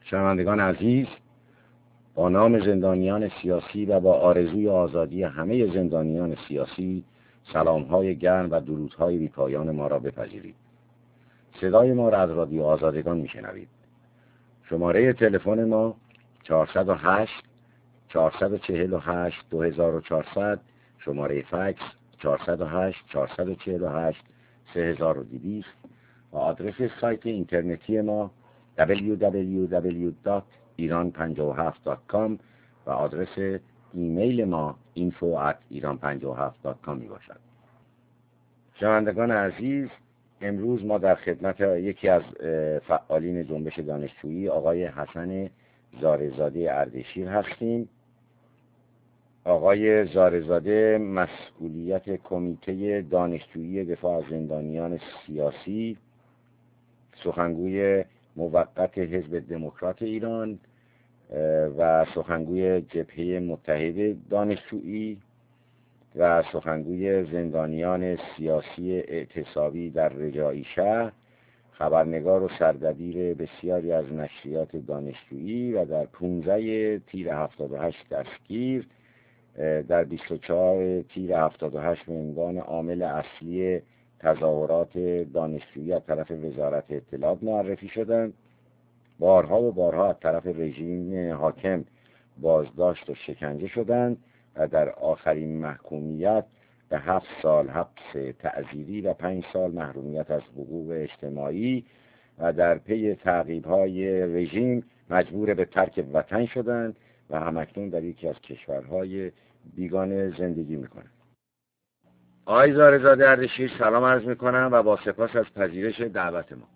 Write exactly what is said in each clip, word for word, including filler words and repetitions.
شنوندگان عزیز، با نام زندانیان سیاسی و با آرزوی آزادی همه زندانیان سیاسی سلام‌های گرم و درودهای بی‌پایان ما را بپذیرید. صدای ما را از رادیو آزادگان میشنوید. شماره تلفن ما چهارصد و هشت چهارصد و چهل و هشت دو هزار و چهارصد، شماره فکس چهارصد و هشت چهارصد و چهل و هشت سه هزار و دویست و آدرس سایت اینترنتی ما دبلیو دبلیو دبلیو دات ایران پنجاه و هفت دات کام و آدرس ایمیل ما اینفو ات ایران پنجاه و هفت دات کام می باشد. شنوندگان عزیز، امروز ما در خدمت یکی از فعالین جنبش دانشجویی آقای حسن زارزاده اردشیر هستیم. آقای زارزاده مسئولیت کمیته دانشجویی دفاع از زندانیان سیاسی، سخنگوی موقت حزب دموکرات ایران و سخنگوی جبهه متحد دانشجویی و سخنگوی زندانیان سیاسی اعتصابی در رجایی شهر، خبرنگار و سردبیر بسیاری از نشریات دانشجویی و در پانزده تیر هفتاد و هشت دستگیر، در بیست و چهار تیر هفتاد و هشت به عنوان عامل اصلی تظاهرات دانشجویی از طرف وزارت اطلاعات معرفی شدند. بارها و بارها از طرف رژیم حاکم بازداشت و شکنجه شدند و در آخرین محکومیت به هفت سال حبس تعزیری و پنج سال محرومیت از حقوق اجتماعی و در پی تعقیب‌های رژیم مجبور به ترک وطن شدند و همکنون در یکی از کشورهای بیگانه زندگی می‌کنند. آقای زارزاده اردشیر، سلام عرض می‌کنم و با سپاس از پذیرش دعوت ما.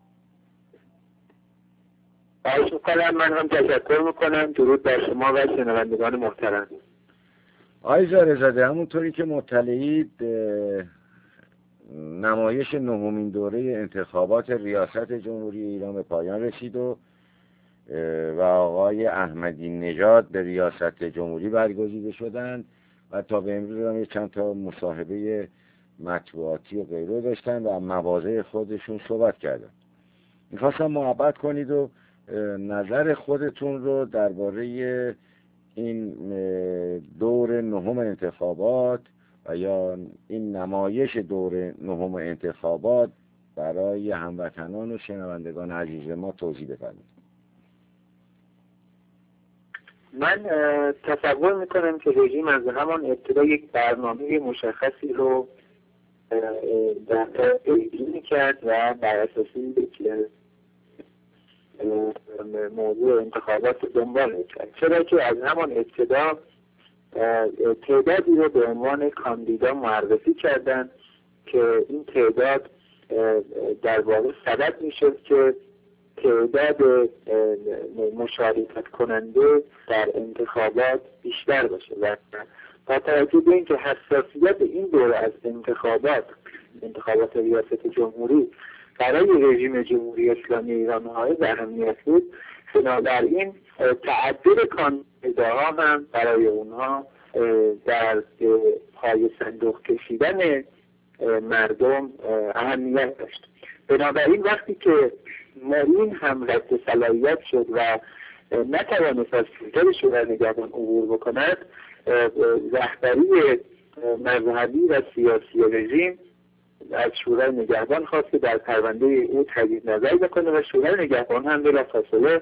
خواهش می‌کنم. من هم تشکر می‌کنم. درود بر شما و شنوندگان محترم. آقای زارزاده، همونطوری که مطلعید، نمایش نهمین دوره انتخابات ریاست جمهوری ایران به پایان رسید و و آقای احمدی نژاد به ریاست جمهوری برگزیده شدند و تا به امروز هم چند تا مصاحبه مطبوعاتی و غیره داشتن و مواضع خودشون صحبت کردن. میخواستم محبت کنید و نظر خودتون رو درباره این دور نهم انتخابات و یا این نمایش دور نهم انتخابات برای هموطنان و شنوندگان عزیز ما توضیح بفرمایید. من تصور میکنم که رژیم از همان ابتدا یک برنامه مشخصی رو در پیگیری کرد و بر اساس یک موضوع انتخابات دنبال کرد، چرا که از همان ابتدا تعدادی رو به عنوان کاندیدا معرفی کردند که این تعداد در واقع سبب میشد که تعداد مشارکت کننده در انتخابات بیشتر باشه و با توجه به اینکه حساسیت این دوره از انتخابات انتخابات ریاست جمهوری برای رژیم جمهوری اسلامی ایران های اهمیت بود، بنابراین تعدد کاندیداها هم برای اونها در پای صندوق کشیدن مردم اهمیت داشت. بنابراین وقتی که معین هم رد صلاحیت شد و نتوانست از فیلتر شورای نگهبان عبور بکند، رهبری مذهبی و سیاسی رژیم از شورای نگهبان خواست که در پرونده او تجدید نظر بکنه و شورای نگهبان هم بلافاصله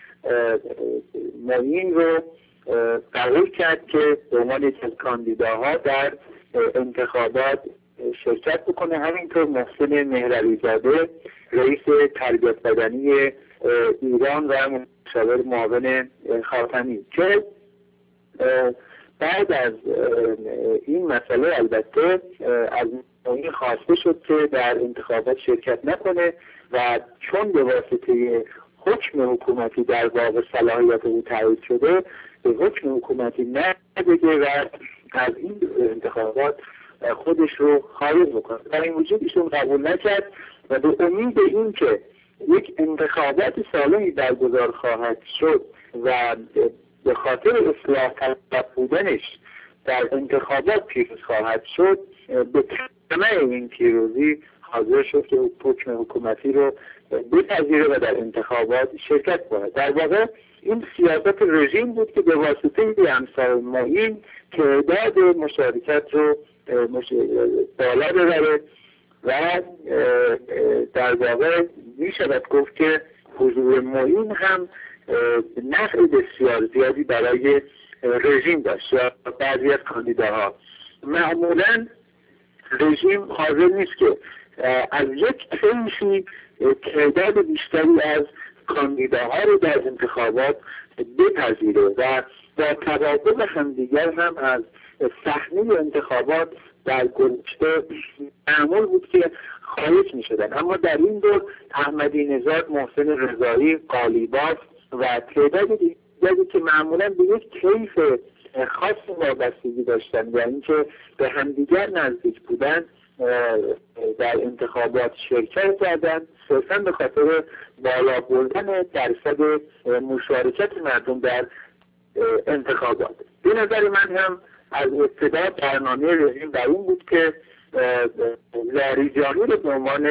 معین رو قبول کرد که به عنوان یکی از کاندیداها در انتخابات شرکت بکنه. همینطور محسن مهروی‌زاده رئیس تربیت بدنی ایران و مشاور معاون خاتمی که بعد از این مسئله البته از معین خواسته شد که در انتخابات شرکت نکنه و چون به واسطه حکم حکومتی در واقع صلاحیت او تایید شده به حکم حکومتی نبگه و از این انتخابات خودش رو خارج بکنه. در این وجود ایشون قبول نکرد و به امید این که یک انتخابات سالمی برگزار خواهد شد و به خاطر اصلاح طلب بودنش در انتخابات پیروز خواهد شد، به طمع این پیروزی حاضر شد که حکم حکومتی رو بپذیره و در انتخابات شرکت کنه. در واقع این سیاست رژیم بود که به واسطه امثال معین تعداد مشارکت رو بالا ببره و در واقع می شود گفت که حضور معین هم نفع بسیار زیادی برای رژیم داشت یا بعضی از کاندیداها. معمولا رژیم حاضر نیست که از یک طیفی تعداد بیشتری از کاندیداها رو در انتخابات بپذیره و با توافق همدیگر هم از صحنه انتخابات در گذشته معمول بود که خارج می شدن. اما در این دور احمدی نژاد، محسن رضایی، قالیباف و تعداد دیگری که معمولا به یک کیف خاصی وابستگی داشتن و اینکه به همدیگر نزدیک بودن در انتخابات شرکت کردن، صرفا به خاطر بالا بردن درصد مشارکت مردم در انتخابات. به نظر من هم از ابتدا برنامه رژیم بر این بود که لاریجانی رو به عنوان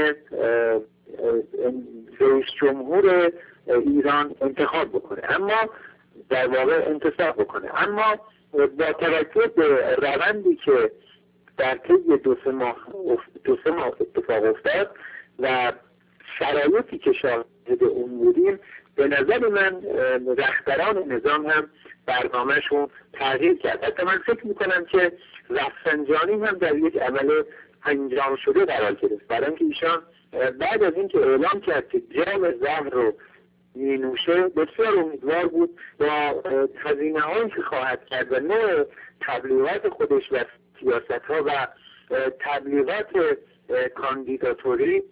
رئیس جمهور ایران انتخاب بکنه، اما در واقع انتصاب بکنه. اما با توجه به روندی که در طی دو سه ماه دو سه ماه اتفاق افتاد و شرایطی که شاهد اون بودیم، به نظر من رهبران نظام هم برنامهشون تغییر کرد. حتی من فکر میکنم که رفسنجانی هم در یک عمل انجام شده قرار گرفت، برای اینکه ایشان بعد از اینکه اعلام کرد که جام زهر رو می نوشه بسیار امیدوار بود با هزینه هایی که خواهد کرد و نوع تبلیغات خودش و سیاست ها و تبلیغات کاندیداتوری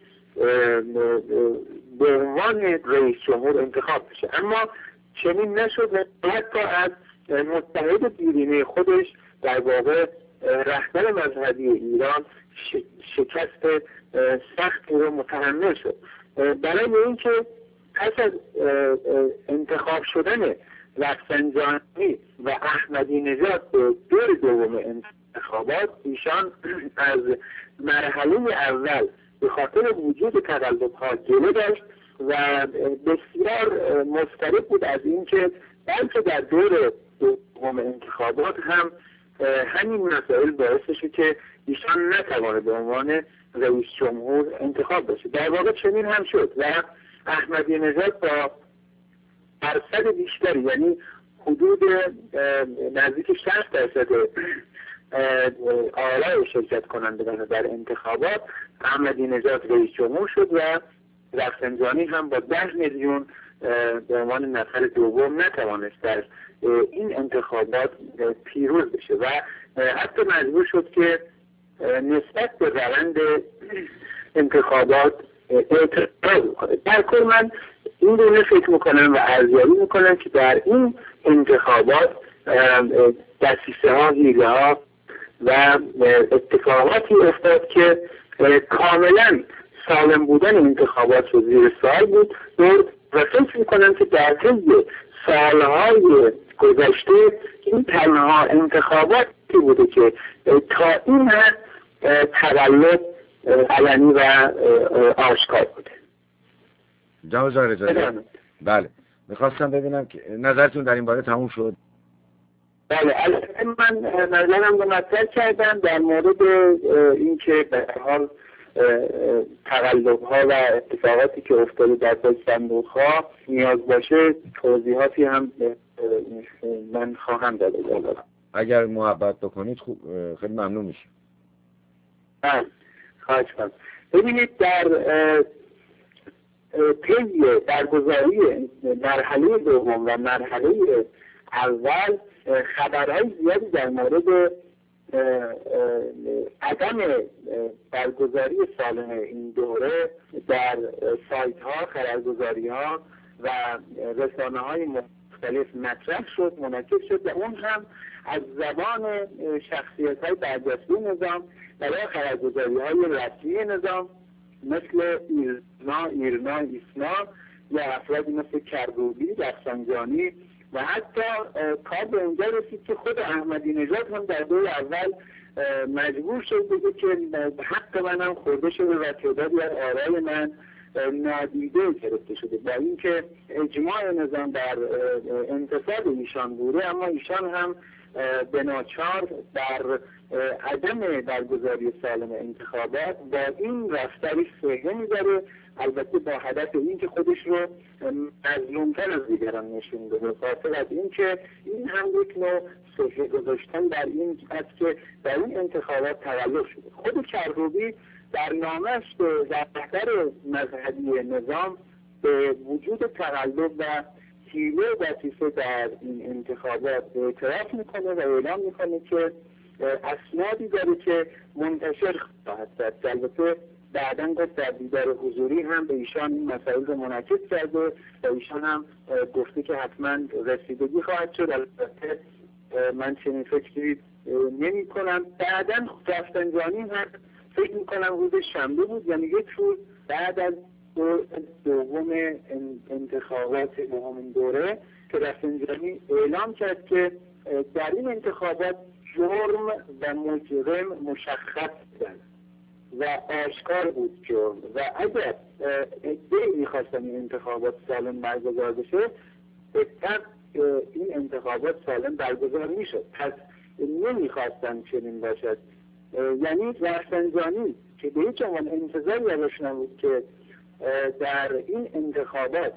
به عنوان رئیس جمهور انتخاب بشه. اما چنین نشد و حتی از متحد دیرینه خودش در واقع رهبر مذهبی ایران شکست سختی رو متحمل شد. برای اینکه پس از انتخاب شدن رفسنجانی و احمدی نژاد به دور دوم انتخابات، ایشان از مرحله اول به خاطر وجود تقلب‌ها جلو داشت و بسیار مضطرب بود از اینکه بلکه در دور دوم انتخابات هم همین مسائل باعث شد که ایشان نتوانه به عنوان رئیس جمهور انتخاب بشه. در واقع چنین هم شد و احمدی نژاد با درصد بیشتری، یعنی حدود نزدیک شصت درصد آرای شرکت کنندگان در انتخابات، احمدی نژاد رئیس جمهور شد و رفسنجانی هم با ده میلیون به عنوان نفر دوم نتوانست در این انتخابات پیروز بشه و حتی مجبور شد که نسبت به روند انتخابات اعتراض کنه. در کل من این رو فکر میکنم و ارزیابی میکنم که در این انتخابات دسیسه ها، حیله ها و اتفاقاتی افتاد که کاملا سالم بودن انتخابات رو زیر سوال بود و فکر میکنم که در طی سالهای گذشته این تنها انتخاباتی بوده که تا این حد تولد علنی و آشکار بوده. جناب رضایی، بله، میخواستم ببینم که نظرتون در این باره تموم شد. بله، من نظرم رو مطرح کردم در مورد اینکه به هر حال تقلب‌ها و اتفاقاتی که افتاده در صندوق‌ها نیاز باشه توضیحاتی هم من خواهم داد. اگر محبت بکنید خوب، خیلی ممنون میشم. بله، خواهش می‌کنم. ببینید در طی برگزاری مرحله دوم و مرحله اول خبرهای زیادی در مورد عدم برگزاری سالم این دوره در سایت ها، خبرگزاری ها و رسانه های مختلف مطرح شد، منعکس شد و اون هم از زبان شخصیت های برجسته نظام برای خبرگزاری های رسمی نظام مثل ایرنا، ایرنا، ایسنا یا افرادی مثل کردوبی، رفسنجانی و حتی کار به اینجا رسید که خود احمدی نژاد هم در دور اول مجبور شد بگه که حق من هم خورده شده و تعدادی از آرای من نادیده گرفته شده. با اینکه اجماع نظام در انتصاب ایشان بوده، اما ایشان هم به ناچار در عدم برگزاری سالم انتخابات با این رفتاری صحنه می‌داره، البته با هدف این که خودش رو مظلوم‌تر از دیگران نشون بده، خاطر از این که این هم یک نوع صحنه گذاشتن در این است که در این انتخابات تقلب شده. خود کروبی در نامش به رهبر مذهبی نظام به وجود تقلب و حیله دسیسه در این انتخابات اعتراف میکنه و اعلام میکنه که اسنادی داره که منتشر خواهد شد. البته بعداً گفت در دیدار حضوری هم به ایشان این مسائل رو منعکس کرده و ایشان هم گفته که حتما رسیدگی خواهد شد. البته من چنین فکری نمی کنم. بعداً رفسنجانی هم فکر میکنم روز شنبه بود، یعنی یک روز بعد از دوم انتخابات دومین دوره که رفسنجانی اعلام کرد که در این انتخابات جرم و مجرم مشخص بودن و آشکار بود جرم و اگر ادعی میخواستن این انتخابات سالم برگزار بشه، بهتر این انتخابات سالم برگزار میشد. پس نمیخواستن چنین باشد. یعنی رفسنجانی که به هیچ عنوان انتظاری ازش نبود که در این انتخابات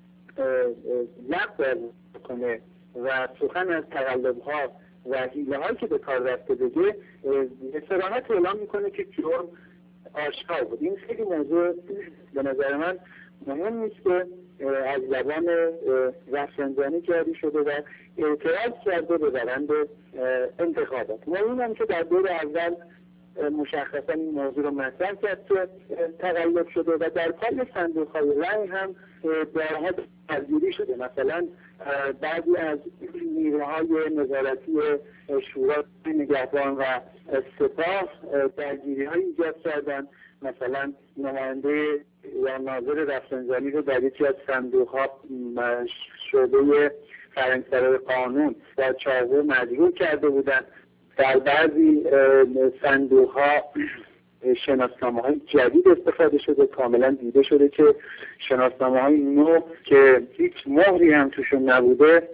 لغو کنه و سخن از تقلب‌ها و حیله‌هایی که به کار رفته بگه، به صراحت اعلام میکنه که جرم آشکار بود. این خیلی موضوع به نظر من مهم نیست که از زبان رفسنجانی جاری شده و اعتراض کرده به روند انتخابات. مهمم که در دور اول مشخصا این موضوع رو مطرح کرد که تقلب شده و در پای صندوق‌های رای هم بارها درگیری شده. مثلا بعضی از نیروهای نظارتی شورای نگهبان و سپاه درگیری‌های ایجاد کردن. مثلا نماینده یا ناظر رفسنجانی رو در یکی از صندوق‌ها شعبه فرنگسرای قانون با چاقو مجروح کرده بودند. در بعضی صندوق‌ها شناسنامه‌های جدید استفاده شده، کاملا دیده شده که شناسنامه‌های نو که هیچ مهری هم توشون نبوده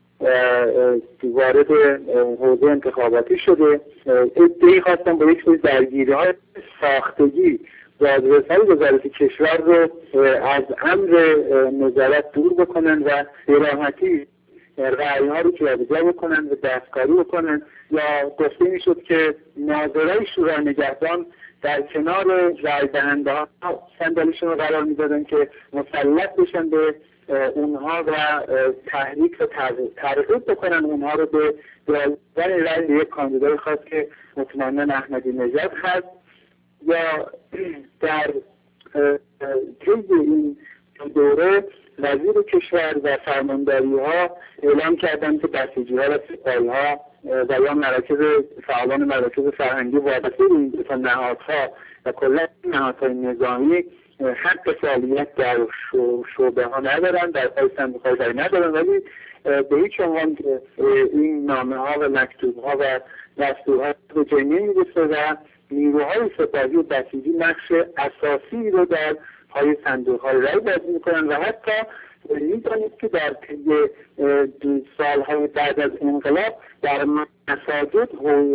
وارد حوزه انتخاباتی شده. ادعی خواستن با یک سری درگیری‌های ساختگی بازرس‌های وزارت کشور رو از امر نظارت دور بکنن و به راحتی رأی‌ها رو جابجا بکنن و دستکاری بکنن، یا گفته میشد که ناظرای شورای نگهبان در کنار رأی دهنده ها صندلیشون رو قرار میدادن که مسلط بشن به اونها و تحریک و ترغیب بکنن اونها رو به دادن رأی به یک کاندیدای خاص که مطمئنا احمدی نژاد هست. یا در طی این دوره وزیر کشور و فرمانداری ها اعلام کردند که بسیجی ها و سپاهی ها و یا مراکز فعالان مراکز فرهنگی وابسته به این دو نهادها و کلا نهادهای نظامی حق فعالیت در شعبه ها ندارن، در پای صندوق های رای ندارن، ولی به هیچ عنوان این نامه ها و مکتوب ها و دستورها به جای نمیرسه و نیروهای سپاهی و بسیجی نقش اساسی رو در پای صندوق های رای بازی میکنن و حتی میدانید که در طی سالهای بعد از انقلاب در مساجد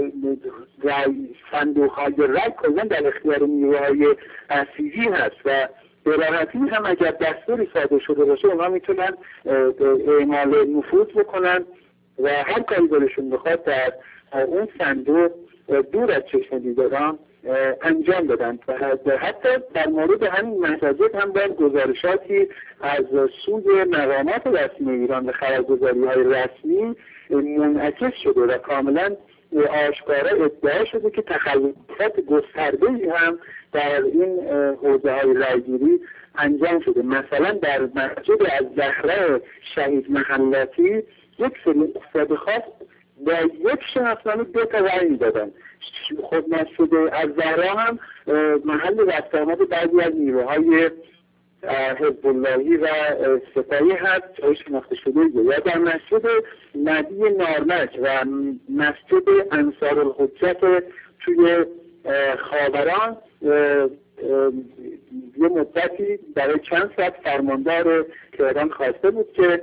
صندوق های رای کلا در اختیار نیروهای بسیجی هست و به راحتی هم اگر دستوری صادر شده باشه اونها میتونن اعمال نفوذ بکنن و هر کاری دلشون بخواد در اون صندوق دور از چشم دیگران انجام دادن. و حتی در مورد همین مساجد هم باید گزارشاتی از سوی مقامات رسمی ایران و خبرگزاری های رسمی منعکس شده و کاملا آشکارا ادعا شده که تخلفات گسترده‌ای هم در این حوزه های رایگیری انجام شده. مثلا در مسجد از زهره شهید محلاتی یک سری افراد خاص با یک شناسنامه دو تا رأی میدادن. خود مسجد از زهره هم محل رفت آمد بعضی از نیروهای حزب اللهی و سپاهی هست جای شناخته شده. یا در مسجد ندی نارنج و مسجد انصارالحجت توی خاوران یه مدتی برای چند ساعت فرماندار تهران خواسته بود که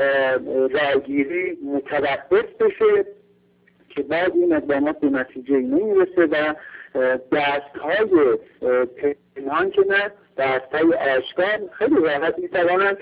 رایگیری متوقف بشه که بعد این اقدامات به نتیجه نمیرسه و دستهای پنهان که نه دستهای آشکار خیلی راحت میتوانند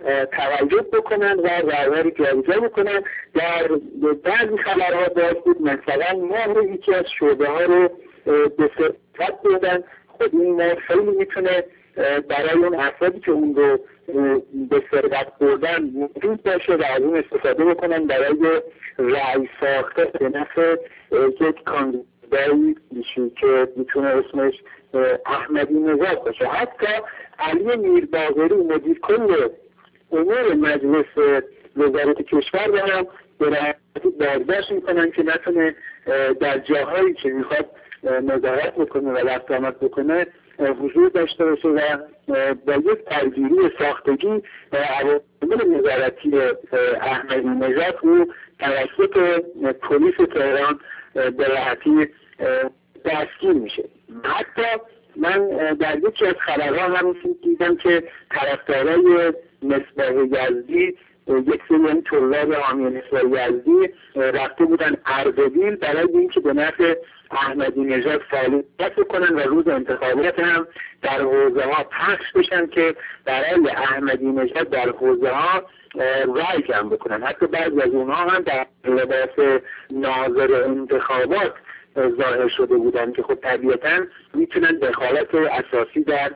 تغییر بکنن و رای‌ها رو جابجا بکنن. در بعضی خبرها باز بود مثلا مهر یکی از شعبه ها رو به سرقت بردن. خب این مهر خیلی میتونه برای اون افرادی که اون رو به سرقت بردن موجود باشه و از اون استفاده بکنن برای رأی ساخته به نفع یک کاندیدایی که میتونه اسمش احمدی نژاد باشه. حتی علی میرباقری مدیر کل امور مجلس وزارت کشور رو هم به راحتی بازداشت میکنن که نتونه در جاهایی که میخواد نظارت بکنه و رفت آمد بکنه حضور داشته باشه و با یک درگیری ساختگی عوامل نظارتی احمدی نژاد او توسط پلیس تهران به راحتی دستگیر میشه. حتی من در یکی از خبرها هم دیدم که طرفدارای مصباح یزدی یک سری طلاب حامی مصباح یزدی رفته بودن اردبیل برای اینکه به نفع احمدی نژاد فعالیت کنن و روز انتخابات هم در حوزه ها پخش بشن که برای احمدی نژاد در حوزه ها رای جمع بکنن. حتی بعضی از اونها هم در لباس ناظر انتخابات ظاهر شده بودن که خب طبیعتاً میتونن دخالت اساسی در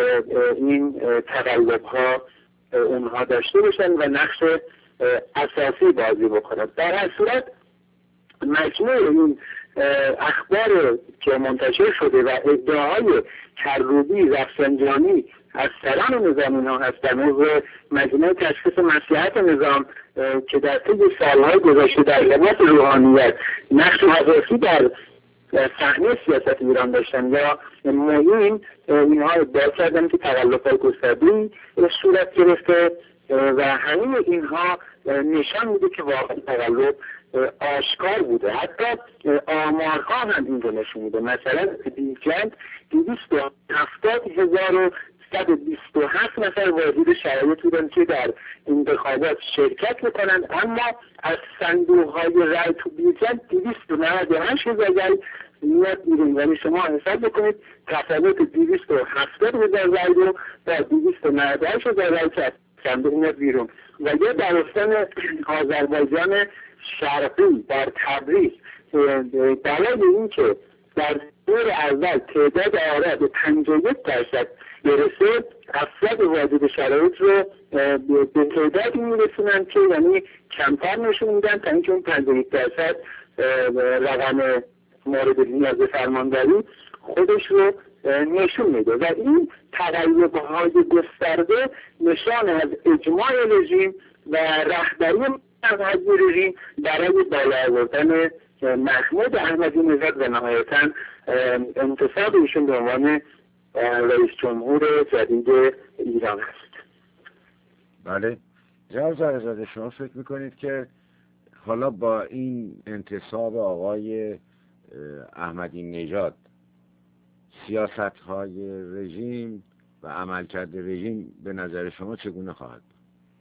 این تقلب ها اونها داشته باشن و نقش اساسی بازی بکنن. در هر صورت مجموع این اخبار که منتشر شده و ادعاهای کروبی رفسنجانی از سران نظام اینها هست در مورد مجموع تشخیص مصلحت نظام که در طی سالهای گذشته در لباس روحانیت نقش اساسی در صحنه سیاست ایران داشتن یا مهم اینها ادعا کردن که تقلب‌های گسترده‌ای صورت گرفته و همین اینها نشان میده که واقعا تقلب آشکار بوده. حتی آمارها هم این رو نشون میده. مثلا بیرجند دویست و هفتاد هزار و صد و بیست و هفت نفر واجد شرایط بودن که در انتخابات شرکت میکنن، اما از صندوق‌های رای تو بیرجند دویست و نود و هشت هزار رای میاد بیرون. یعنی شما حساب بکنید تفاوت دویست و هفتاد هزار رای رو با دویست و نود و هشت هزار رای که صندوق میاد بیرون. و یا در استان آذربایجان شرقی در تبریز دلیل این که در دور اول تعداد آرا به پنجاه و یک درصد برسه، افراد واجد شرایط رو به تعدادی میرسونن که یعنی کمتر نشون میدن تا اینکه اون پنجاه و یک درصد رقم مورد نیاز فرمانداری خودش رو نشون میده. و این تقلب‌های گسترده نشان از اجماع رژیم و رهبری مذهبی رژیم برای بالا آوردن محمود احمدی نژاد و نهایتاً انتصاب ایشون به عنوان رئیس جمهور جدید ایران است. بله. جناب ظاهرزاده، شما فکر میکنید که حالا با این انتصاب آقای احمدی نژاد سیاست‌های رژیم و عملکرد رژیم به نظر شما چگونه خواهد بود؟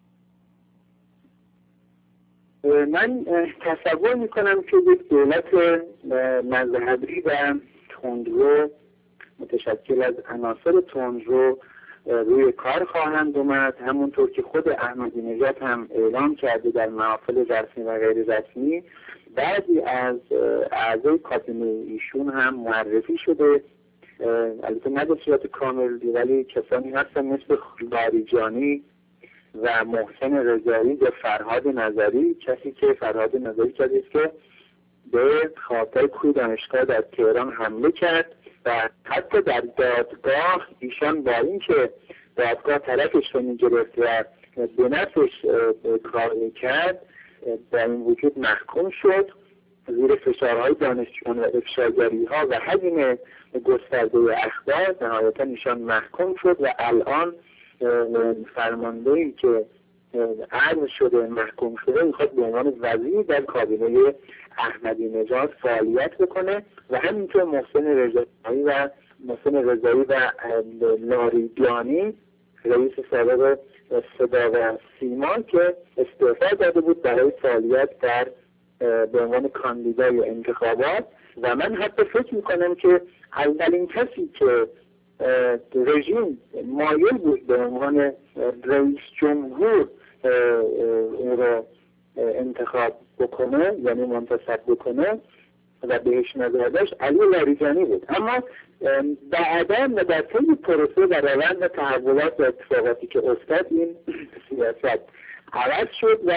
من تصور میکنم که یک دولت مذهبی و تندرو متشکل از عناصر تندرو روی کار خواهند اومد، همونطور که خود احمدی نژاد هم اعلام کرده در محافل رسمی و غیر رسمی. بعضی از اعضای کابینه ایشون هم معرفی شده، البته نه به صورت کامل، ولی کسانی هستن مثل لاریجانی و محسن رضایی و فرهاد نظری، کسی که فرهاد نظری کسی است که به خاطر کوی دانشگاه در تهران حمله کرد و حتی در دادگاه ایشان با اینکه دادگاه طرفش رو می‌گرفت و به نفعش کار می‌کرد، با این وجود محکوم شد زیر فشارهای دانشجویان و افشاگری‌ها و حجم گسترده اخبار. نهایتاً ایشان محکوم شد و الان فرماندهی که عرض شده محکوم شده میخواد به عنوان وزیر در کابینه احمدی نژاد فعالیت بکنه و همینطور محسن رضایی و محسن رضایی و لاریجانی رئیس سابق صدا و سیما که استعفا داده بود برای فعالیت در به عنوان کاندیدای انتخابات. و من حتی فکر میکنم که اولین کسی که رژیم مایل بود به عنوان رئیس جمهور او را انتخاب بکنه، یعنی منتصب بکنه و بهش نظر داشت، علی لاریجانی بود. اما بعدا و در طی پروسه و روند تحولات و اتفاقاتی که افتاد این سیاست عوض شد و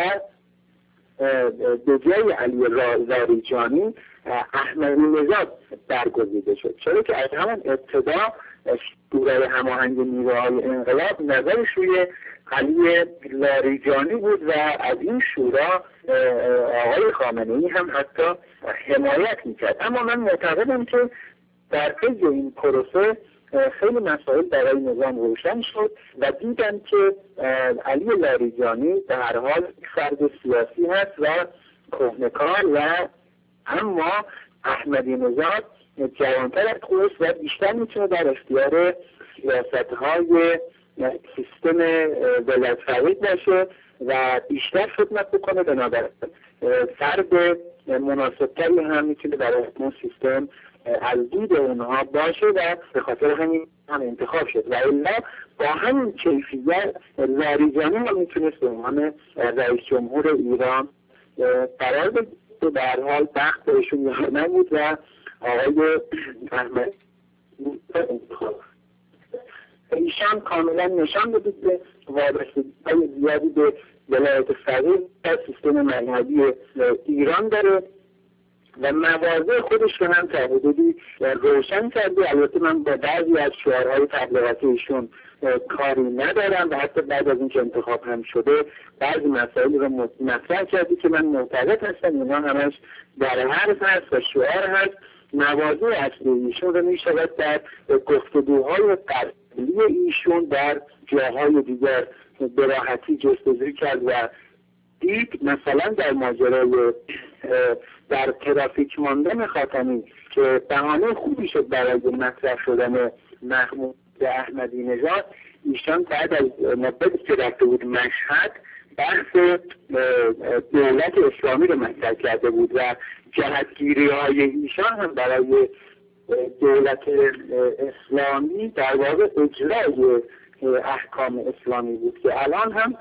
به جای علی لاریجانی احمدی نژاد برگزیده شد، چرا که از همان ابتدا شورای هماهنگ نیروهای انقلاب نظرش روی علی لاریجانی بود و از این شورا آقای خامنه‌ای هم حتی حمایت میکرد. اما من معتقدم که در طی این پروسه خیلی مسائل برای نظام روشن شد و دیدم که علی لاریجانی در هر حال فرد سیاسی هست و کهنه‌کار و اما احمدی نژاد جوانتر از خودش و بیشتر میتونه در اختیار سیاست‌های سیستم ولایت فقیه باشه و بیشتر خدمت بکنه. بنابراین فرد مناسبتری هم میتونه برای اون سیستم از دید اونها باشه و به خاطر همین هم انتخاب شد و الا با همین کیفیت لاریجانی هم میتونست به عنوان رئیس جمهور ایران قرار بگیره. به هر حال بخت بهشون یار نبود و آقای احمد انتخاب ایشان کاملا نشان بدید که وابستگی‌های زیادی به ولایت فقیه و سیستم مذهبی ایران داره و مواضع خودش رو هم تا حدودی روشن کرده. البته من با بعضی از شعارهای تبلیغاتی ایشون کاری ندارم و حتی بعد از اینکه انتخاب هم شده بعضی مسائل رو مطرح کردی که من معتقد هستم اینا همش در حرف هست و شعار هست. مواضع اصلی ایشون رو می شود در گفتگوهای قبلی ایشون در جاهای دیگر به راحتی جستجو کرد و دید. مثلا در ماجرای در ترافیک ماندن خاتمی که بهانه خوبی شد برای مطرح شدن محمود احمدی نژاد، ایشان بعد از مدتی که رفته بود مشهد بحث دولت اسلامی رو مطرح کرده بود و جهتگیری های ایشان هم برای دولت اسلامی در واقع اجرای احکام اسلامی بود که الان هم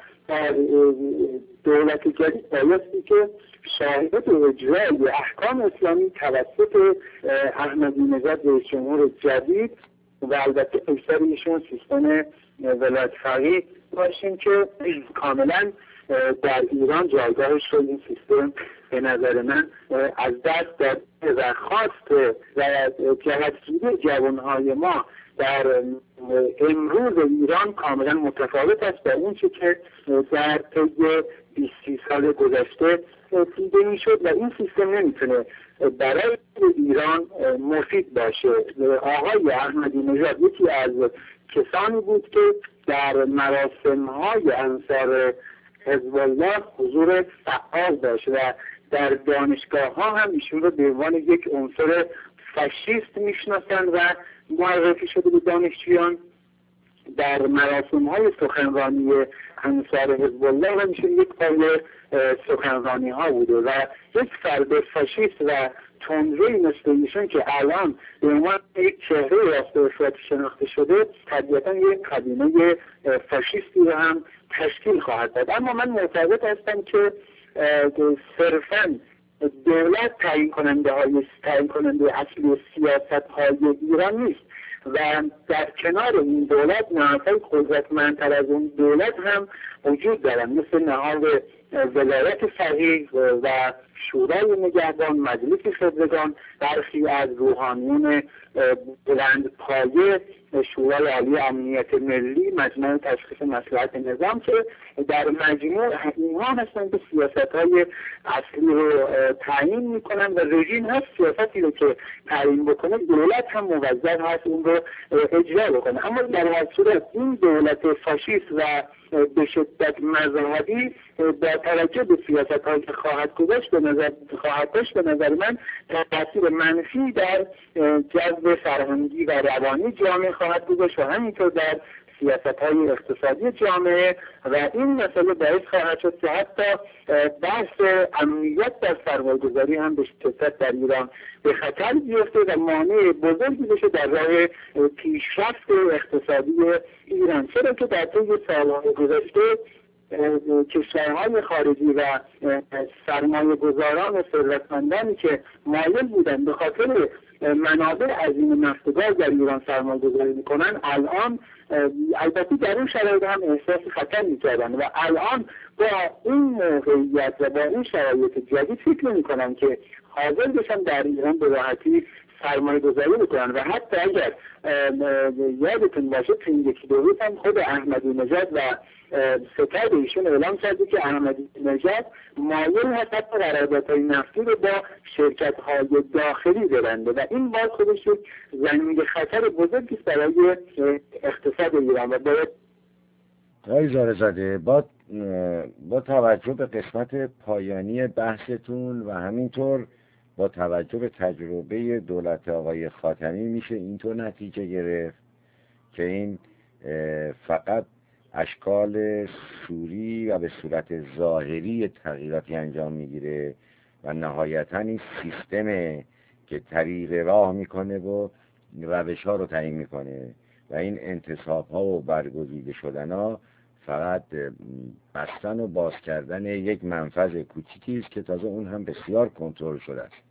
دولت جدید بایستی که شاهد اجرای احکام اسلامی توسط احمدی نژاد رئیس جمهور جدید و البته پشتر ایشون سیستم ولایت فقیه باشیم که کاملا در ایران جایگاهش رو این سیستم به نظر من از دست داد و خواست و جهتگیری جوانهای ما در امروز ایران کاملا متفاوت است با اون چه که در طی بیست سال گذشته دیده میشد و این سیستم نمیتونه برای ایران مفید باشه. آقای احمدی نژاد یکی از کسانی بود که در مراسم‌های انصار حزب الله حضور فعال داشت و در دانشگاه ها هم ایشون رو به عنوان یک عنصر فاشیست میشناسند و معرفی شده به دانشجویان. در مراسم های سخنرانی انصار حزب الله هم ایشون یک پای سخنرانی ها بوده و یک فرد فاشیست و تندروی مثل ایشون که الان به عنوان یک چهره راست و افراطی شناخته شده طبیعتا یک قدیمه فاشیستی رو هم تشکیل خواهد داد. اما من معتقد هستم که صرفاً دولت تعیین کننده های تعیین کننده اصلی سیاست های ایران نیست و در کنار این دولت نهادهای قدرتمندتر از اون دولت هم وجود دارن، مثل نهاد ولایت فقیه و شورای نگهبان، مجلس خبرگان، برخی از روحانیون بلند پایه، شورای عالی امنیت ملی، مجمع تشخیص مصلحت نظام که در مجموع اینها هستند که سیاست‌های اصلی رو تعیین میکنن و رژیم هست سیاستی رو که تعیین بکنه دولت هم موظف هست اون رو اجرا بکنه. اما در هر صورت این دولت فاشیست و به شدت مذهبی با توجه به سیاست‌هایی که خواهد گذاشت به نظر خواهد داشت به نظر من تاثیر منفی در جذب فرهنگی و روانی جامعه خواهد گذاشت و همینطور در سیاست‌های اقتصادی جامعه و این مسئله باعث خواهد شد که حتی بحث امنیت در سرمایه‌گذاری هم به شدت در ایران به خطر بیفته و مانع بزرگی بشه در راه پیشرفت اقتصادی ایران، چرا که در طی سال‌های گذشته کشورهای خارجی و سرمایه گذاران ثروتمندانی که مایل بودن به خاطر منابع عظیم نفت و گاز در ایران سرمایه گذاری میکنن، الان البته در این شرایط هم احساس خطر میکردن و الان با این موقعیت و با این شرایط جدید فکر نمیکنن که حاضر بشن در ایران به راحتی سرمایه گذاری بکنن و حتی اگر یادتون باشه تو این یکی دو روز هم خود احمدی نژاد و ستاد ایشون اعلام کرده که احمدی نژاد مایل هست حتی قراردادهای نفتی رو با شرکت‌های داخلی ببنده و این باز خودش زمین خطر بزرگی است برای اقتصاد ایران و باید آقای زارزاده با با توجه به قسمت پایانی بحثتون و همینطور با توجه به تجربه دولت آقای خاتمی میشه اینطور نتیجه گرفت که این فقط اشکال صوری و به صورت ظاهری تغییراتی انجام میگیره و نهایتاً این سیستمه که طریق راه میکنه و روش ها رو تعیین میکنه و این انتصاب ها و برگزیده شدن ها فقط بستن و باز کردن یک منفذ کوچیکی است که تازه اون هم بسیار کنترل شده است.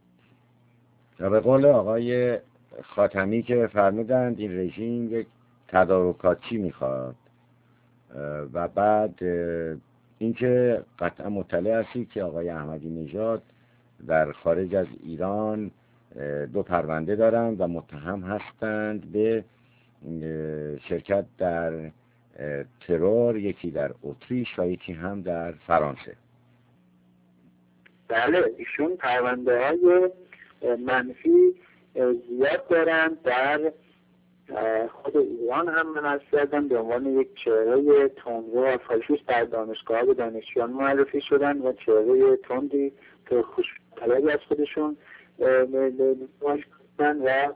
و به قول آقای خاتمی که فرمودند این رژیم یک تدارکاتچی میخواد و بعد اینکه قطعا مطلع هستی که آقای احمدی نژاد در خارج از ایران دو پرونده دارند و متهم هستند به شرکت در ترور، یکی در اتریش و یکی هم در فرانسه. بله، ایشون پرونده های منفی زیاد دارند. در خود ایران هم من از کردم به عنوان یک چهره تندرو و فاشیست در دانشگاه به دانشجویان معرفی شدن و چهره تندی که خوش‌طلبی از خودشون داشتن و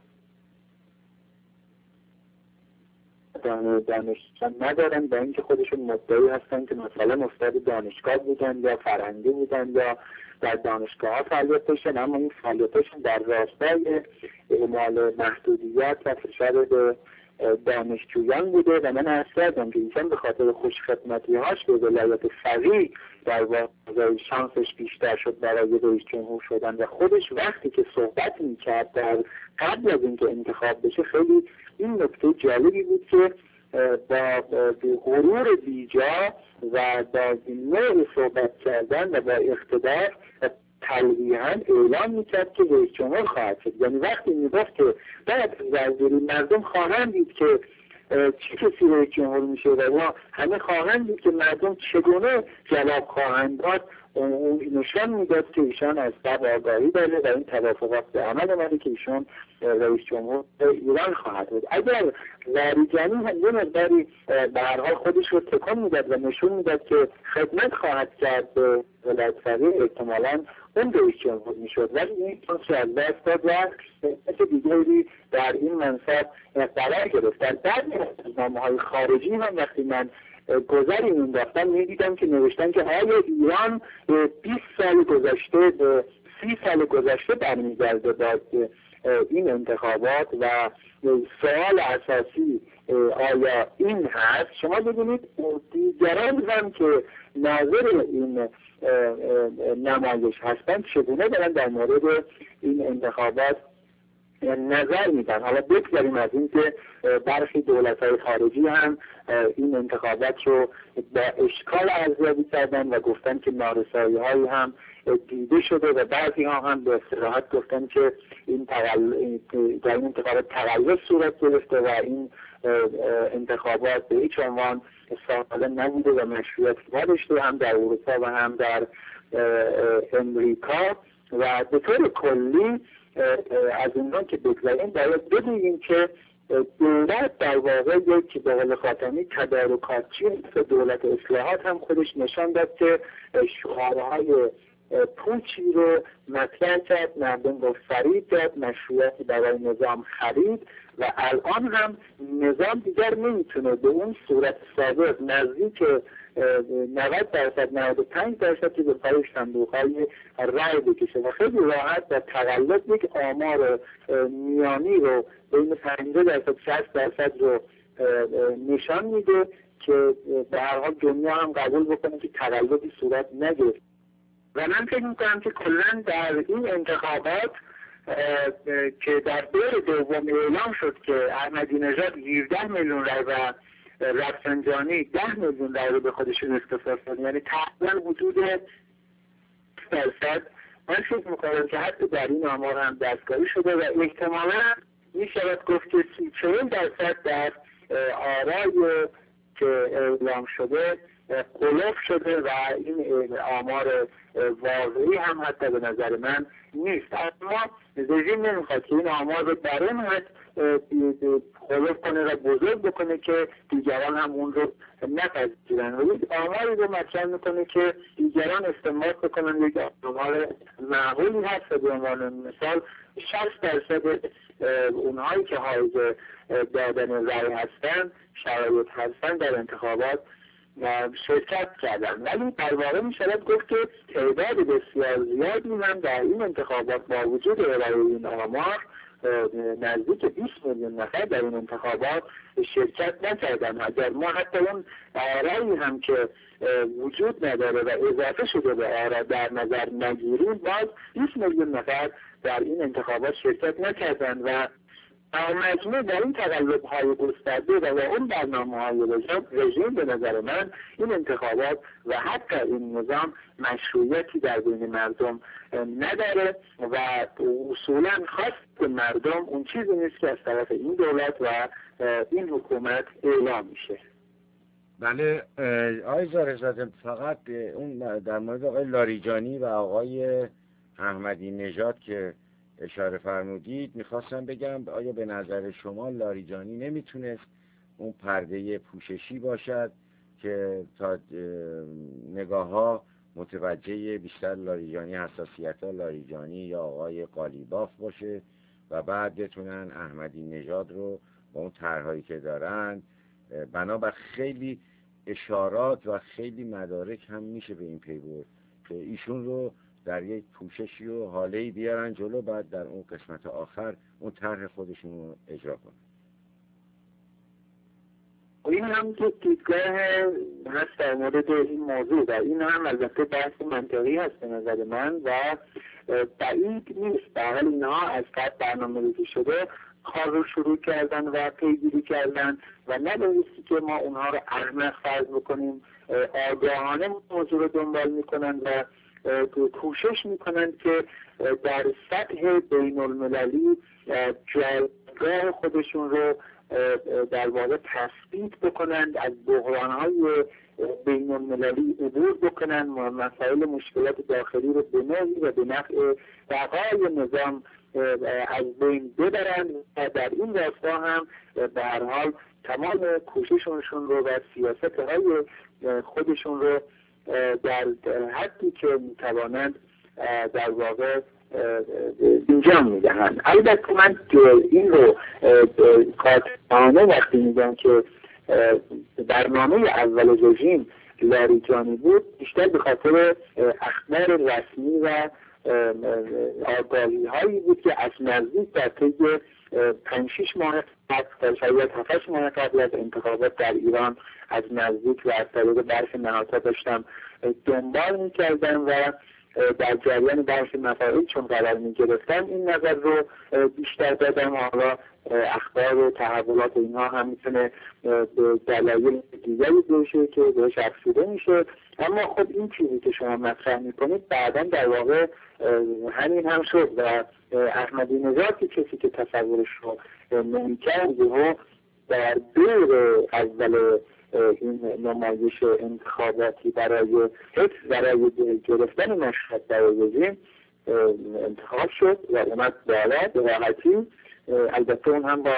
دانشجویان ندارن با اینکه خودشون مدعی هستن که مثلا استاد دانشگاه بودن یا فرهنگی بودن یا در دانشگاه ها فعالیت داشتن، اما این فعالیتشون در راستای اعمال محدودیت و فشار به دانشجویان بوده و من عرض کردم که ایشان به خاطر خوشخدمتی هاش به ولایت فقیه در واقع شانسش بیشتر شد برای رئیس جمهور شدن و خودش وقتی که صحبت میکرد در قبل از اینکه انتخاب بشه خیلی این نکته جالبی بود که با غرور بیجا و با نوع صحبت کردن و با اقتدار تلویحاً اعلام میکرد که رئیس جمهور خواهد شد. یعنی وقتی میگفت که بعد وزیری مردم خواهند دید که چه کسی رئیس جمهور میشه و ما همه خواهند دید که مردم چگونه جواب خواهند داد، اون نشان میداد که ایشان از قبل آگاهی داره و این توافقات به عمل اومده که ایشان رئیس جمهور ایران خواهد بود. اگر لاریجانی هم یه مقداری به هر حال خودش رو تکان میداد و نشون میداد که خدمت خواهد کرد به ولایت فقیه، احتمالاً اون رئیس جمهور میشد، ولی این چون از دست داد و مثل دیگری در این منصب قرار گرفت. در بعضی از روزنامه‌های خارجی هم وقتی من گذری مینداختم میدیدم که نوشتن که آیا ایران بیست سال گذشته به سی سال گذشته برمیگرده با این انتخابات و سوال اساسی آیا این هست. شما ببینید دیگران هم که ناظر این نمایش هستند چگونه دارن در مورد این انتخابات نظر میدن. حالا بگذاریم از این که برخی دولت‌های خارجی هم این انتخابات رو با اشکال ارزیابی کردن و گفتن که نارسایی‌هایی هم دیده شده و بعضی ها هم به صراحت گفتن که این در این انتخابات تقلب صورت گرفته و این انتخابات به هیچ عنوان سالم نبوده و مشروعیت نداشته هم در اروپا و هم در امریکا. و به طور کلی از اونها که بگذاریم باید بگوییم که دولت در واقع یک به قول خاتمی تدارکاتچی است. دولت اصلاحات هم خودش نشان داد که شعارهای پوچی رو مطرح کرد، مردم رو فریب داد، مشروعیتی برای نظام خرید و الان هم نظام دیگر نمیتونه به اون صورت سابق نزدیک نود درصد نود و پنج درصد که به پای صندوق‌های رای بکشه و خیلی راحت و تقلب یک آمار میانی رو بین پنجاه درصد شصت درصد رو نشان میده که به هر حال دنیا هم قبول بکنه که تقلبی صورت نگرفت. و من فکر میکنم که کلا در این انتخابات که در دور دوم اعلام شد که احمدی نژاد هفده میلیون رای و رفسنجانی ده میلیون رای رو به خودشون اختصاص داد، یعنی تقریبا حدود درصد، من فکر میکنم که حتی در این آمار هم دستکاری شده و احتمالا میشود گفت که سی چهل درصد در آرای که اعلام شده قلوب شده و این آمار واقعی هم حتی به نظر من نیست. اما رژیم نمیخواد که این آمار رو در این حد قلوب کنه و بزرگ بکنه که دیگران هم اون رو نپذیرن و یک آماری رو مطرح میکنه که دیگران استنباط بکنن یک آمار معقولی هست و به عنوان مثال شصت درصد اونهایی که حائز دادن رأی هستن شرایط هستن در انتخابات شرکت کردن، ولی در واقع می شود گفت که تعداد بسیار زیادی هم در این انتخابات با وجود ارائه این آمار نزدیک بیست میلیون نفر در این انتخابات شرکت نکردن. اگر ما حتی اون آرایی هم که وجود نداره و اضافه شده به آرا در نظر نگیریم، باز بیست میلیون نفر در این انتخابات شرکت نکردن و مجموع در این تقلب‌های گسترده و اون برنامه‌های رژیم به نظر من این انتخابات و حتی این نظام مشروعیتی در بین مردم نداره و اصولاً خواست مردم اون چیزی نیست که از طرف این دولت و این حکومت اعلام میشه. بله آقای زارع‌زاده، فقط اون در مورد آقای لاریجانی و آقای احمدی نژاد که اشاره فرمودید میخواستم بگم آیا به نظر شما لاریجانی نمیتونست اون پرده پوششی باشد که تا نگاه ها متوجه بیشتر لاریجانی، حساسیت ها لاریجانی یا آقای قالیباف باشه و بعد بتونن احمدی نژاد رو با اون طرحهایی که دارن بنابر خیلی اشارات و خیلی مدارک هم میشه به این پی برد که ایشون رو در یک پوششی و حاله‌ای بیارن جلو، بعد در اون قسمت آخر اون طرح خودشون رو اجرا کنن. این هم که دیدگاه هست در مورد این موضوع و این هم البته بحث منطقی هست به نظر من و بعید نیست. در حال اینها از قبل برنامه ریزی شده کار رو شروع کردن و پیگیری کردن و نبایستی که ما اونها رو احمق فرض بکنیم. آگاهانه موضوع رو دنبال میکنن و کوشش میکنند که در سطح بین المللی جایگاه خودشون رو در واقع تثبیت بکنند، از بحرانهای بین المللی عبور بکنند، مسائل مشکلات داخلی رو به نوعی و به نفع بقای نظام از بین ببرند و در این راستا هم به هر حال تمام کوشششون رو و سیاست‌های خودشون رو در حدی که میتوانند در واقع انجام میدهند. البته من این رو قاطعانه وقتی میگم که برنامه اول رژیم لاریجانی بود بیشتر به خاطر اخبار رسمی و آگاهی هایی بود که از نزدیک در طی پنج شش ماه قبل شاید هفت هشت ماه قبل از انتخابات در ایران از نزدیک و از طریق برخی نهادها داشتم دنبال میکردم و در جریان برخی مسائل چون قرار میگرفتم این نظر رو بیشتر دادم. حالا اخبار و تحولات اینها هم میتونه به دلایل دیگری باشه که بهش افزوده میشه، اما خب این چیزی که شما مطرح میکنید بعدا در واقع همین هم شد و احمدی نژاد که کسی که تصورش رو نمیکرد و در دور اول این نمایش انتخاباتی برای حفظ برای گرفتن مشهد برای رژیم انتخاب شد و اومد بالا به راحتی. البته اون هم با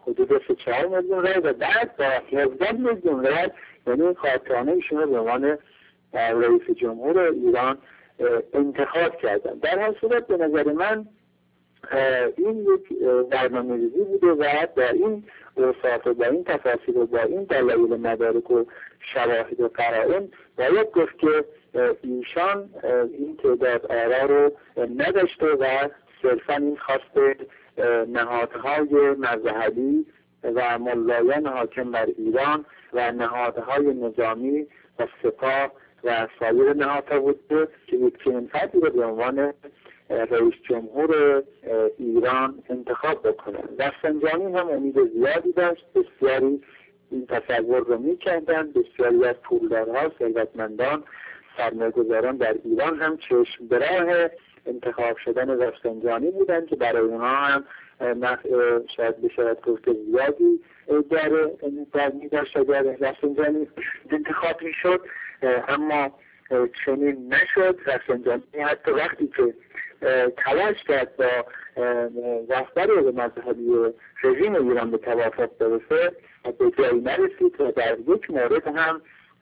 حدود سه چهار میلیون رای و بعد با هفده میلیون رای یعنی خاطرانه ایشون رو به عنوان رئیس جمهور ایران انتخاب کردن. در هر صورت به نظر من این یک برنامه‌ریزی بوده و با این اوصاف و با این تفاصیل و با این دلایل مدارک و شواهد و قرائن باید گفت که ایشان این تعداد آرا رو نداشته و صرفا این خواست نهادهای مذهبی و ملایان حاکم بر ایران و نهادهای نظامی و سپاه و سایر نهادها بوده که یک چنین فردی رو به عنوان رئیس جمهور ایران انتخاب بکنن. رفسنجانی هم امید زیادی داشت، بسیاری این تصور رو میکردن، بسیاری از پولدارها، ثروتمندان، سرمایه‌گذاران در ایران هم چشم به راه انتخاب شدن رفسنجانی بودن که برای اونها هم شاید بشاید گفت زیادی در در میداشت اگر رفسنجانی انتخاب میشد، اما چنین نشد. رفسنجانی حتی وقتی که تلاش کرد با رهبر مذهبی رژیم ایران به توافق برسه به جایی نرسید و در یک مورد هم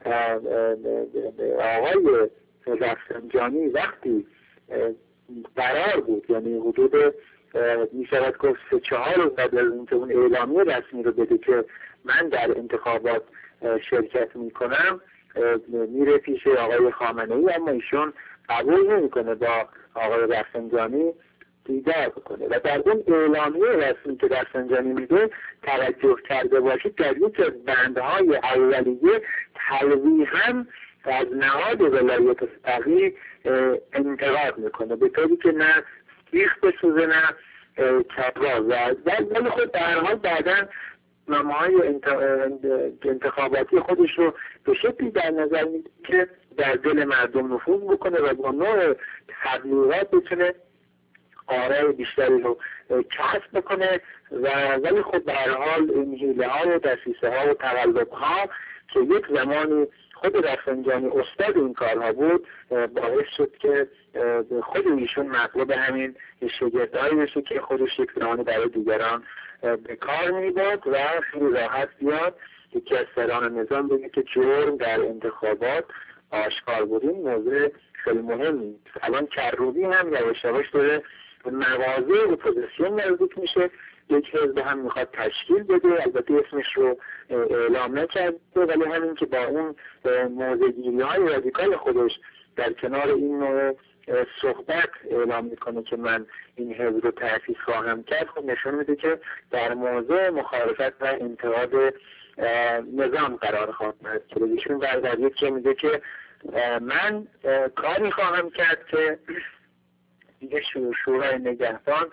آقای رفسنجانی وقتی قرار بود، یعنی حدود می شود گفت سه چهار روز قبل از اینکه اون اعلامیه رسمی رو بده که من در انتخابات شرکت می کنم، میره پیش آقای خامنه ای، اما ایشون قبول نمیکنه با آقای رفسنجانی دیدار بکنه و در اون اعلامیه رسمی که رفسنجانی میده توجه کرده باشید در یک از بندهای اولیه تلویحاً از نهاد ولایت فقیه انتقاد میکنه به طوری که نه سیخ بسوزه نه کبرا و ولی خود در هر حال بعداً نامه‌های انتخاباتی خودش رو به شکلی در نظر میگیره که در دل مردم نفوذ بکنه و با نوع تبلیغات بتونه آرای بیشتری رو کسب بکنه و ولی خود به هر حال این حیله ها و دسیسه ها و تقلب ها که یک زمانی خود رفسنجانی استاد این کارها بود باعث شد که خود ایشون مطلوب همین شگردهایی بشه که خودش یک زمانی برای دیگران به کار میبود و خیلی راحت بیاد یکی از سران نظام بگه که جرم در انتخابات آشکار بود. این موضوع خیلی مهمی. الان کروبی هم یواش یواش داره مواضع اپوزیسیون نزدیک میشه، یک حزب هم میخواد تشکیل بده، البته اسمش رو اعلام نکرده ولی همین که با اون موضع‌گیری های رادیکال خودش در کنار این نوع صحبت اعلام میکنه که من این حزب رو تأسیس خواهم کرد، خب نشون میده که در موضع مخالفت و انتقاد نظام قرار خواهد گرفت. ایشون در یک جا میگه که من کاری خواهم کرد که دیگه شورای نگهبان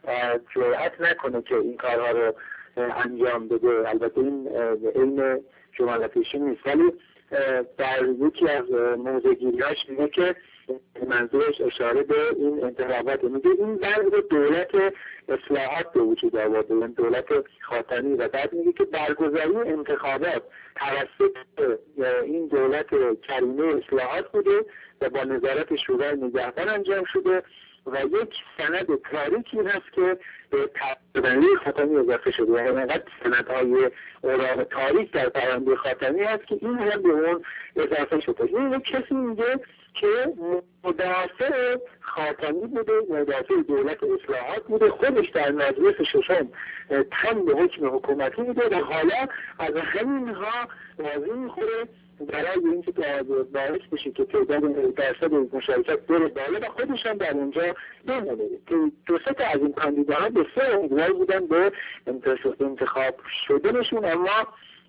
جرأت نکنه که این کارها رو انجام بده. البته این این جملاتش نیست ولی در یکی از موضع‌گیری‌هاش میگه که منظورش اشاره به این انتخابات میگه این بعد دولت اصلاحات به وجود آورده، این دولت خاتمی و بعد میگه که برگزاری انتخابات توسط این دولت کریمه اصلاحات بوده و با نظارت شورای نگهبان انجام شده و یک سند تاریخی هست که به پرونده خاتمی اضافه شده. یعنی اینقدر سندهای اوراق تاریخ در پرونده خاتمی هست که این هم به اون اضافه شده. این یک کسی میگه که مدافع خاتمی بوده، مدافع دولت اصلاحات بوده، خودش در مجلس ششم تن به حکم حکومتی بوده و حالا از همینها بازی میخوره برای اینکه باعث بشه که تعداد درصد مشارکت بره بالا و خودش هم در اونجا بمونه. که دو سه تا از این کاندیداها بسیار امیدوار بودن به انتخاب شدنشون، اما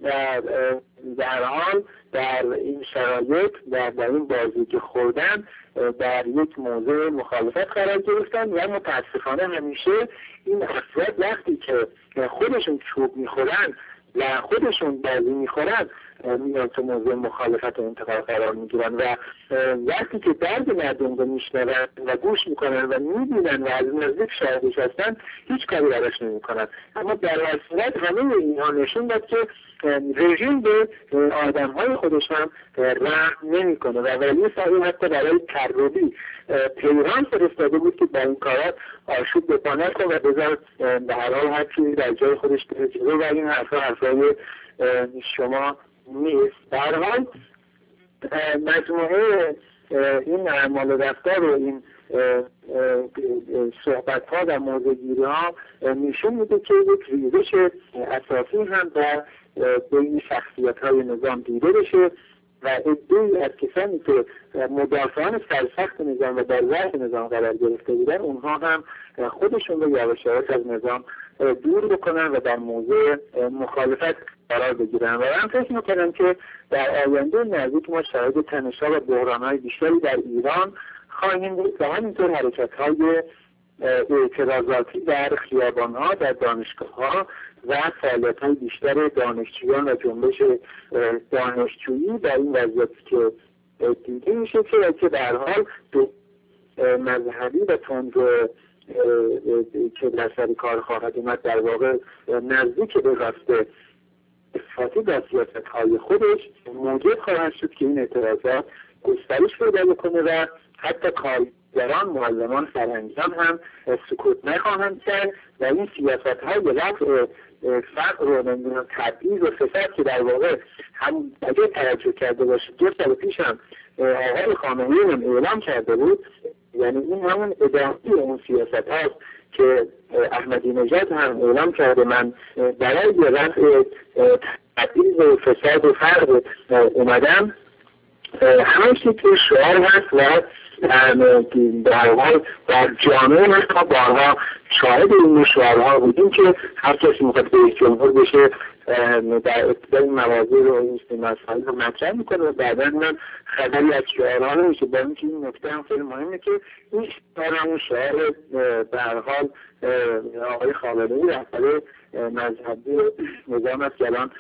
در حال در این شرایط و در این بازی که خوردن در یک موضع مخالفت قرار گرفتن و متاسفانه همیشه این افراد وقتی که خودشون چوب میخورن و خودشون بازی میخورن میان تو موضوع مخالفت و انتقاد قرار میگیرن و وقتی که درد مردم رو میشنون و گوش میکنن و میبینن و از نزدیک شاهدش هستن هیچ کاری براش نمیکنن. اما در هر صورت همه اینها نشون داد که رژیم به آدم‌های خودش هم رحم نمی‌کنه و ولی صاحب حتی برای تروبی پیغام فرستاده بود که با این کارات آشوب بپا نکن و بذار به هر حال هر چیزی در جای خودش بره جلو و این حرفا حرفای شما نیست. در هر حال مجموعه این اعمال و رفتار و این صحبت ها و موضوع گیری ها نشون میده که یک ریزش اساسی هم در بین شخصیت های نظام دیده بشه و عده‌ای از کسانی که مدافعان سرسخت نظام و در ظرف نظام قرار گرفته بودن اونها هم خودشون رو یواش یواش از نظام دور بکنن و در موضوع مخالفت قرار بگیرن و من فکر میکنم که در آینده نزدیک ما شاهد تنش‌ها و بحران‌های بیشتری در ایران خواهیم بود و همینطور حرکت‌های اعتراضاتی در خیابان‌ها، در دانشگاه‌ها و فعالیت‌های بیشتر دانشجویان و جنبش دانشجویی در این وضعیتی که دیده میشه که که در حال دو مذهبی و تند که در سر کار خواهد اومد در واقع نزدیک به قصد افراطی در سیاست‌های خودش موجب خواهد شد که این اعتراضات گسترش پیدا بکنه و حتی کارگران، معلمان، فرهنگیان هم سکوت نخواهند کرد و این سیاست‌های رفع فقر و نمیدونم تبعیض و فساد که در واقع هم اگه توجه کرده باشید دو سال پیش هم آقای خامنه‌ای هم اعلام کرده بود، یعنی این همون ادامه اون سیاست هست که احمدی نژاد هم اعلام کرده من برای رفع تبعیض و فساد و فقر اومدم. همه چیز که شعار هست و در حال در جامعه ما بارها شاهد این شعارها بودیم که هر کسی میخواد رئیس جمهور بشه در ابتدای مواضع رو این مسائل رو مطرح میکنه و بعدا هم خبری از شعارها نمیشه. با اینکه این نکته هم خیلی مهمه که این شعار همون شعار به هر حال آقای خامنه‌ای رهبر مذهبی نظام است که الان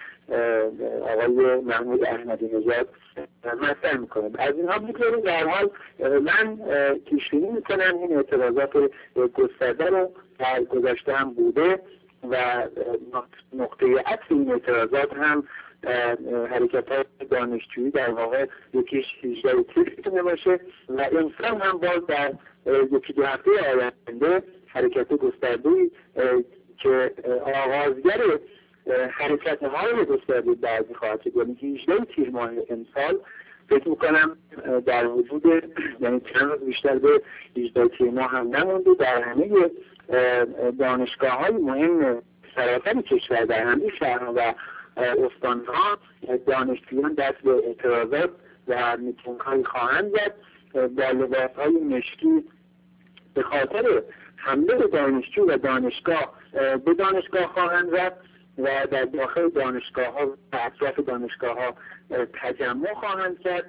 آقای محمود احمدی نژاد مطرح میکنه. از اینها بگذاریم در حال من پیش‌بینی میکنم این اعتراضات گسترده رو در گذشته هم بوده و نقطه عطف این اعتراضات هم حرکت‌های دانشجویی در واقع یکیش هجده تیر میتونه باشه و امسال هم باز در یکی دو هفته آینده حرکت گسترده‌ای که آغازگر حرکت‌های گسترده بعضی خواهد شد، یعنی هجده تیر ماه امسال فکر میکنم در وجود یعنی چند روز بیشتر به هجده تیر ماه هم نمونده در همه دانشگاه‌های مهم سراسر کشور در همه شهرها و استان‌ها دانشجویان دست به اعتراضات و میتینگ‌های خواهند زد با لباس‌های مشکی به خاطر حمله به دانشجو و دانشگاه به دانشگاه خواهند رفت و در داخل دانشگاه‌ها و اطراف دانشگاه‌ها تجمع خواهند کرد.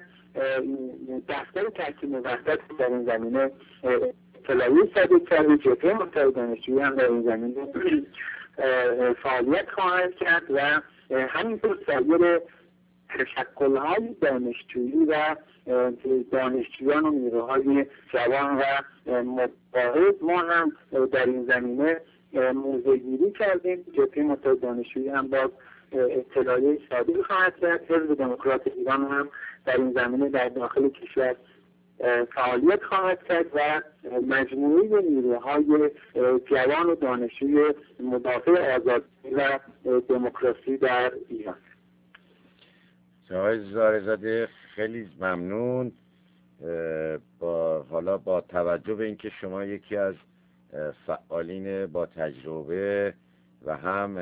دفتر تحکیم وحدت در این زمینه اطلاعیه صادر کرده، جبهه متحد دانشجویی هم در این زمینه فعالیت خواهند کرد و همینطور سایر تشکل‌های دانشجویی و دانشجویان و نیروهای جوان و مبارز ما هم در این زمینه موضع‌گیری کردیم. جبهه متحد دانشجویی هم باز اطلاعیه صادر خواهد کرد. حزب دموکرات ایران هم در این زمینه در داخل کشور فعالیت خواهد کرد و مجموعه نیروهای جوان و دانشجوی مدافع آزادی و دموکراسی در ایران. آقای زارع‌زاده خیلی ممنون. با حالا با توجه به اینکه شما یکی از فعالین با تجربه و هم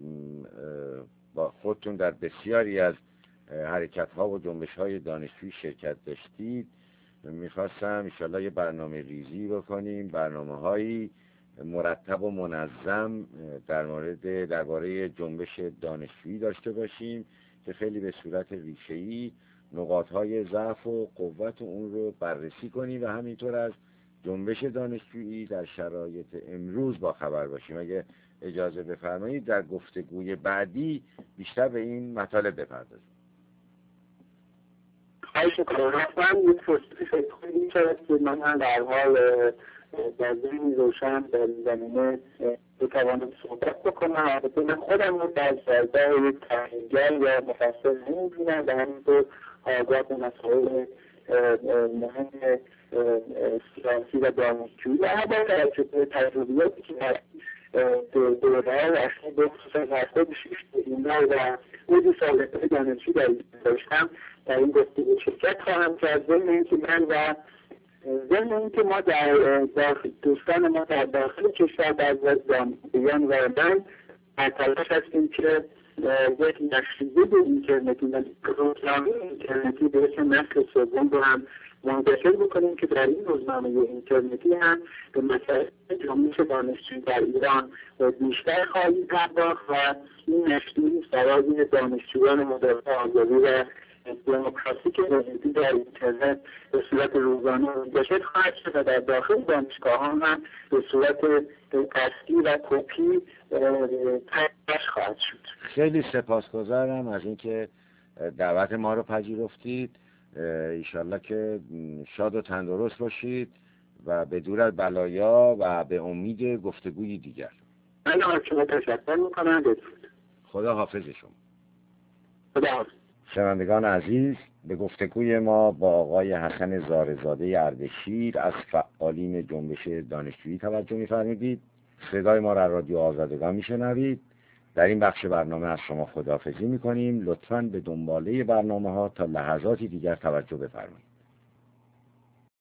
با خودتون در بسیاری از حرکت‌ها و جنبش‌های دانشجویی شرکت داشتید، میخواستم انشالله یه برنامه ریزی بکنیم، برنامه‌هایی مرتب و منظم در مورد درباره جنبش دانشجویی داشته باشیم که خیلی به صورت ریشه‌ای نقاط‌های ضعف و قوت اون رو بررسی کنیم و همینطور از جنبش دانشجویی در شرایط امروز با خبر باشیم. اگه اجازه بفرمایید در گفتگوی بعدی بیشتر به این مطالب بپردازیم. خواهش می‌کنم. حتما یک فرصتی خیلی خوبی می‌شود که من هم در حال در ذهن روشن در زمینه بتوانم صحبت بکنم. البته من خودم رو در جایگاه یک تحلیلگر یا مفسر نمی‌بینم و همینطور آگاه به مسائل مهم سیاسی و دانشجویی و اما در تجربیاتی که در دوره‌های اخیر به خصوص از هفتاد و شش دیمبر و حدود سابقه دانشجویی در داشتم در این گفتگو شرکت خواهم کرد. ضمن اینکه من و ضمن اینکه ما در دوستان ما در داخل کشور بعضی از دانشجویان و من در تلاش هستیم که یک نشریه اینترنتی و روزنامه اینترنتی به اسم نسل سوم رو هم منتشر بکنیم که در این روزنامه اینترنتی هم به مسائل جنبش دانشجویی در ایران بیشتر خواهیم پرداخت و این نشریه برای دانشجویان مدافع آزادی و دموکراسی که در اینترنت به صورت روزانه منتشر خواهد شد و در داخل دانشگاه هم به صورت قصدی و کپی پخش خواهد شد. خیلی سپاسگزارم از اینکه دعوت ما رو پذیرفتید. ایشالله که شاد و تندرست باشید و به دور از بلایا و به امید گفتگوی دیگر. من از شما تشکر میکنم. بدرود. خدا حافظ شما. خدا حافظ. شنوندگان عزیز، به گفتگوی ما با آقای حسن زارزاده اردشیر از فعالین جنبش دانشجویی توجه می‌فرمایید. صدای ما را رادیو آزادگان میشنوید. در این بخش برنامه از شما خداحافظی میکنیم. لطفاً به دنباله برنامه ها تا لحظاتی دیگر توجه بفرمایید.